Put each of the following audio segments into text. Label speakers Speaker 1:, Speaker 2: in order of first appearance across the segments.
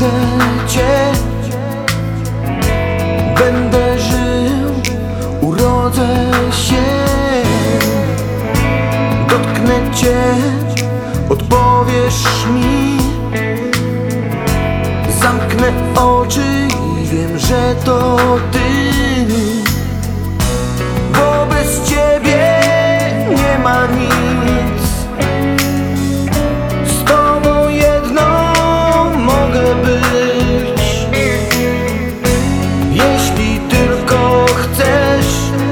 Speaker 1: znajdę Cię. Będę żył, urodzę się, dotknę Cię, odpowiesz mi. Zamknę oczy i wiem, że to Ty, bo bez Ciebie nie ma nic. Z Tobą jedną mogę być, jeśli tylko chcesz,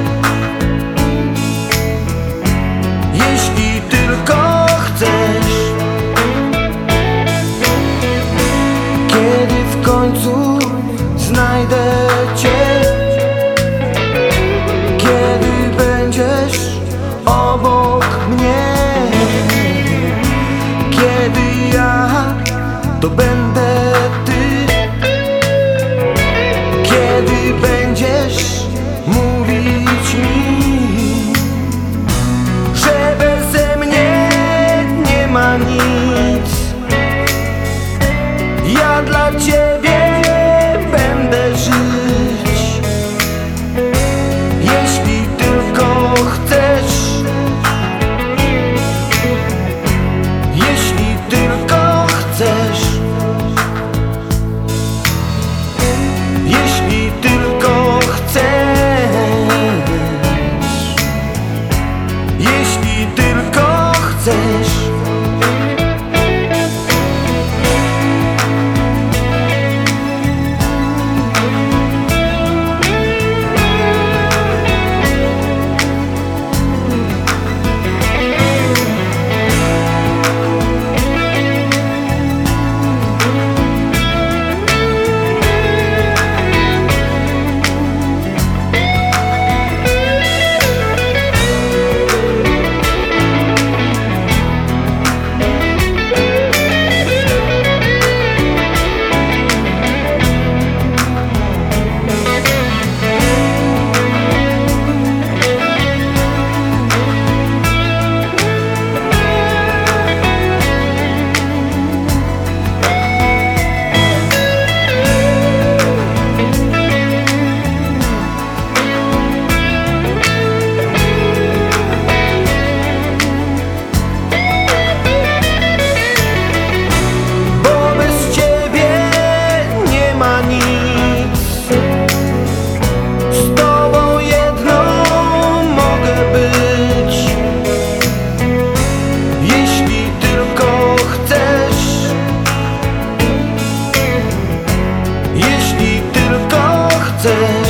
Speaker 1: jeśli tylko chcesz. Kiedy w końcu znajdę Cię, kiedy będziesz obok mnie, kiedy ja to będę Ty, kiedy będziesz mówić mi, że beze mnie nie ma nic. Ja dla Ciebie będę żyć, jeśli tylko chcesz, jeśli tylko chcesz, jeśli tylko chcesz, jeśli tylko chcesz. Jeśli tylko chcesz.